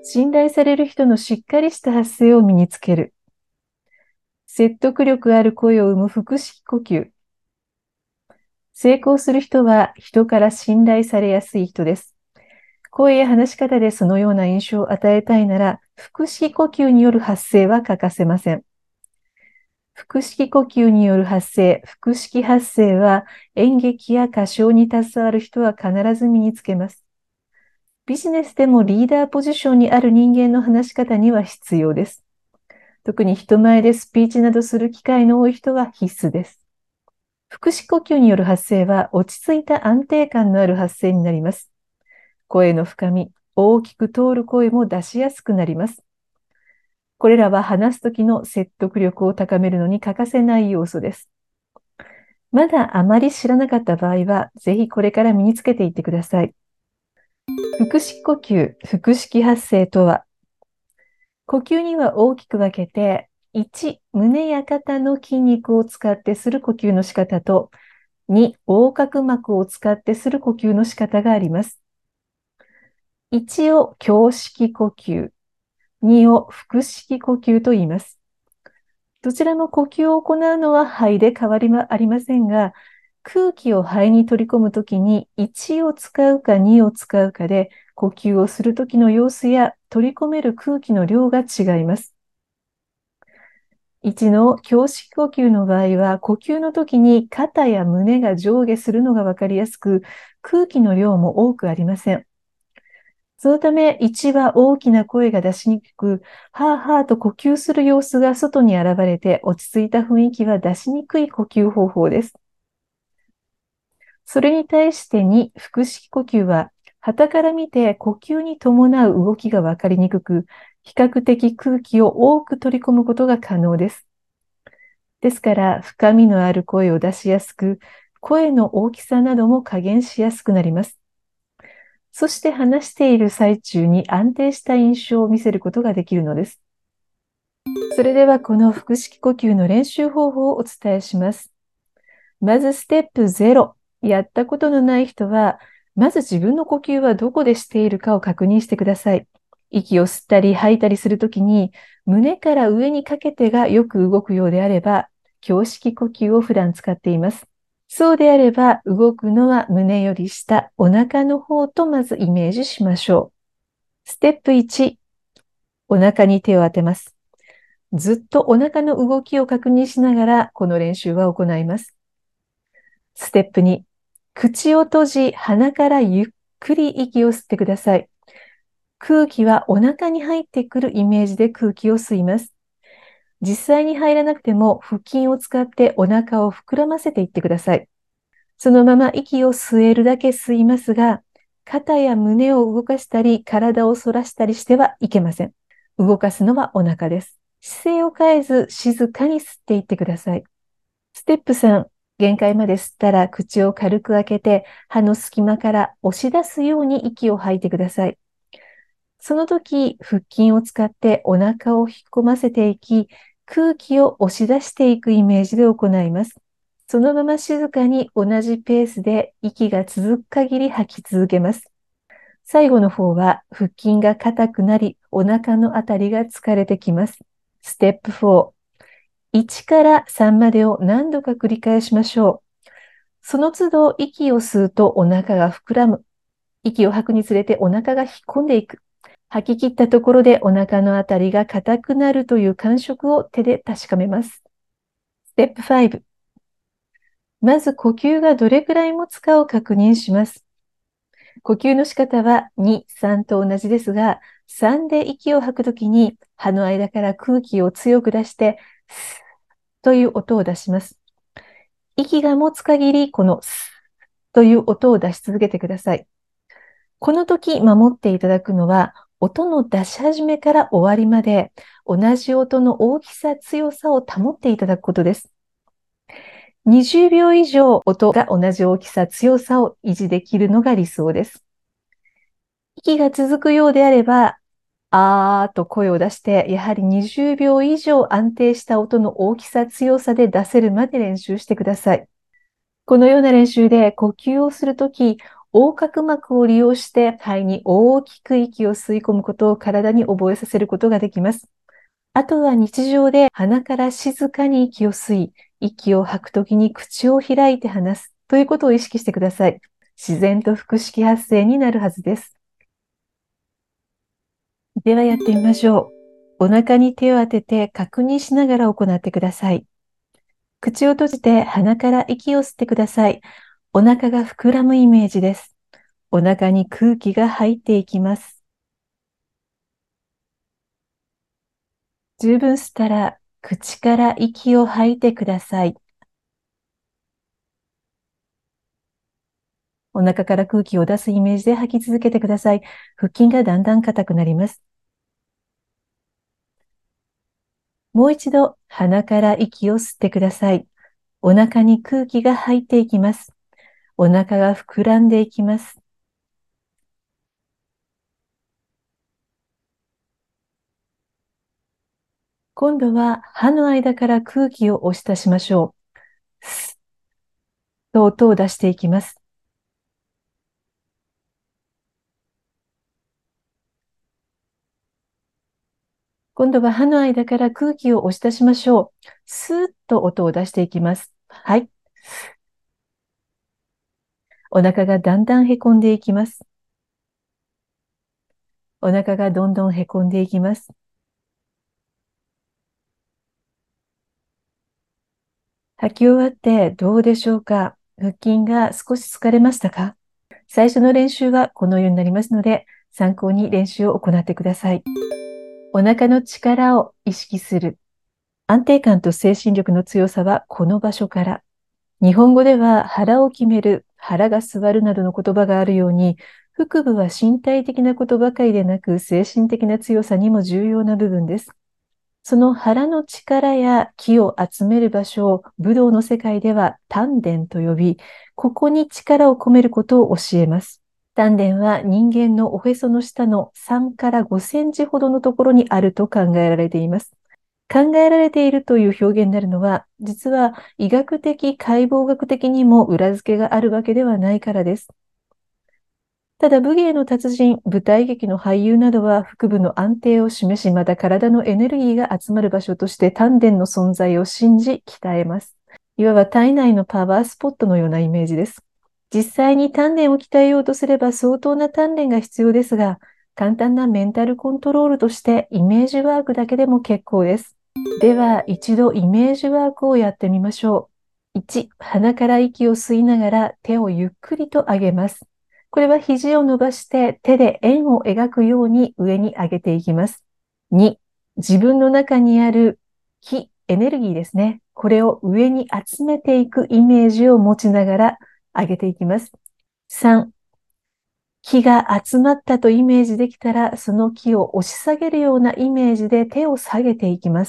信頼される人のしっかりした発声を身につける。説得力ある声を生む腹式呼吸。成功する人は人から信頼されやすい人です。声や話し方でそのような印象を与えたいなら、腹式呼吸による発声は欠かせません。腹式呼吸による発声、腹式発声は演劇や歌唱に携わる人は必ず身につけます。ビジネスでもリーダーポジションにある人間の話し方には必要です。特に人前でスピーチなどする機会の多い人は必須です。腹式呼吸による発声は落ち着いた安定感のある発声になります。声の深み、大きく通る声も出しやすくなります。これらは話すときの説得力を高めるのに欠かせない要素です。まだあまり知らなかった場合は、ぜひこれから身につけていってください。腹式呼吸、腹式発声とは、呼吸には大きく分けて、1、胸や肩の筋肉を使ってする呼吸の仕方と、2、横隔膜を使ってする呼吸の仕方があります。1を胸式呼吸、2を腹式呼吸と言います。どちらも呼吸を行うのは肺で変わりはありませんが、空気を肺に取り込むときに1を使うか2を使うかで、呼吸をするときの様子や取り込める空気の量が違います。1の胸式呼吸の場合は、呼吸のときに肩や胸が上下するのがわかりやすく、空気の量も多くありません。そのため、1は大きな声が出しにくく、はぁはぁと呼吸する様子が外に現れて、落ち着いた雰囲気は出しにくい呼吸方法です。それに対して2、腹式呼吸は、傍から見て呼吸に伴う動きがわかりにくく、比較的空気を多く取り込むことが可能です。ですから、深みのある声を出しやすく、声の大きさなども加減しやすくなります。そして話している最中に安定した印象を見せることができるのです。それではこの腹式呼吸の練習方法をお伝えします。まずステップ0、やったことのない人は、まず自分の呼吸はどこでしているかを確認してください。息を吸ったり吐いたりするときに、胸から上にかけてがよく動くようであれば、胸式呼吸を普段使っています。そうであれば、動くのは胸より下、お腹の方とまずイメージしましょう。ステップ1、お腹に手を当てます。ずっとお腹の動きを確認しながら、この練習は行います。ステップ2、口を閉じ、鼻からゆっくり息を吸ってください。空気はお腹に入ってくるイメージで空気を吸います。実際に入らなくても腹筋を使ってお腹を膨らませていってください。そのまま息を吸えるだけ吸いますが、肩や胸を動かしたり、体を反らしたりしてはいけません。動かすのはお腹です。姿勢を変えず静かに吸っていってください。ステップ3、限界まで吸ったら口を軽く開けて、歯の隙間から押し出すように息を吐いてください。その時、腹筋を使ってお腹を引っ込ませていき、空気を押し出していくイメージで行います。そのまま静かに同じペースで息が続く限り吐き続けます。最後の方は腹筋が硬くなり、お腹のあたりが疲れてきます。ステップ4、1から3までを何度か繰り返しましょう。その都度息を吸うとお腹が膨らむ。息を吐くにつれてお腹が引っ込んでいく。吐き切ったところでお腹のあたりが硬くなるという感触を手で確かめます。ステップ5、まず呼吸がどれくらい持つかを確認します。呼吸の仕方は2、3と同じですが、3で息を吐くときに歯の間から空気を強く出して、スッという音を出します。息が持つ限り、このスッという音を出し続けてください。この時守っていただくのは、音の出し始めから終わりまで、同じ音の大きさ、強さを保っていただくことです。20秒以上音が同じ大きさ、強さを維持できるのが理想です。息が続くようであれば、あーと声を出して、やはり20秒以上安定した音の大きさ、強さで出せるまで練習してください。このような練習で呼吸をするとき、 横隔膜を利用して肺に大きく息を吸い込むことを体に覚えさせることができます。あとは日常で鼻から静かに息を吸い、息を吐くときに口を開いて話すということを意識してください。自然と腹式発声になるはずです。ではやってみましょう。お腹に手を当てて確認しながら行ってください。口を閉じて鼻から息を吸ってください。お腹が膨らむイメージです。お腹に空気が入っていきます。十分吸ったら口から息を吐いてください。お腹から空気を出すイメージで吐き続けてください。腹筋がだんだん硬くなります。もう一度鼻から息を吸ってください。お腹に空気が入っていきます。お腹が膨らんでいきます。今度は歯の間から空気を押し出しましょう。スッと音を出していきます。今度は歯の間から空気を押し出しましょう。スーッと音を出していきます。はい。お腹がだんだんへこんでいきます。お腹がどんどんへこんでいきます。吐き終わってどうでしょうか？腹筋が少し疲れましたか？最初の練習はこのようになりますので、参考に練習を行ってください。お腹の力を意識する。安定感と精神力の強さはこの場所から。日本語では腹を決める、腹が座るなどの言葉があるように、腹部は身体的なことばかりでなく、精神的な強さにも重要な部分です。その腹の力や気を集める場所を武道の世界では丹田と呼び、ここに力を込めることを教えます。丹田は人間のおへその下の3から5センチほどのところにあると考えられています。考えられているという表現になるのは、実は医学的、解剖学的にも裏付けがあるわけではないからです。ただ武芸の達人、舞台劇の俳優などは腹部の安定を示し、また体のエネルギーが集まる場所として丹田の存在を信じ、鍛えます。いわば体内のパワースポットのようなイメージです。実際に丹田を鍛えようとすれば相当な鍛錬が必要ですが、簡単なメンタルコントロールとしてイメージワークだけでも結構です。では一度イメージワークをやってみましょう。1、鼻から息を吸いながら手をゆっくりと上げます。これは肘を伸ばして手で円を描くように上に上げていきます。2、自分の中にある気、エネルギーですね。これを上に集めていくイメージを持ちながら上げていきます。3、気が集まったとイメージできたら、その気を押し下げるようなイメージで手を下げていきます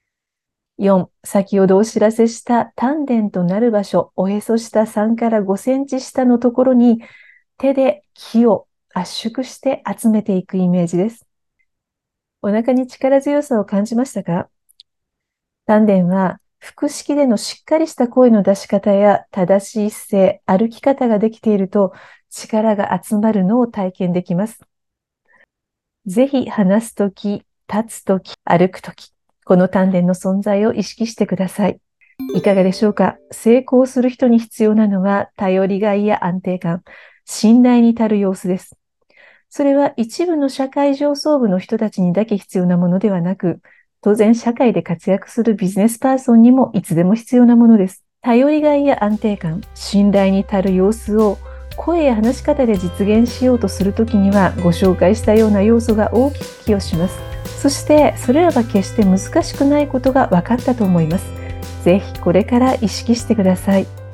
。4、先ほどお知らせした丹田となる場所、おへそ下3から5センチ下のところに手で気を圧縮して集めていくイメージです。お腹に力強さを感じましたか？丹田は腹式でのしっかりした声の出し方や正しい姿勢、歩き方ができていると力が集まるのを体験できます。ぜひ話すとき、立つとき、歩くとき、この丹田の存在を意識してください。いかがでしょうか？成功する人に必要なのは頼りがいや安定感、信頼に足る様子です。それは一部の社会上層部の人たちにだけ必要なものではなく、当然社会で活躍するビジネスパーソンにもいつでも必要なものです。頼りがいや安定感、信頼に足る様子を声や話し方で実現しようとするときにはご紹介したような要素が大きく寄与します。そしてそれらが決して難しくないことが分かったと思います。ぜひこれから意識してください。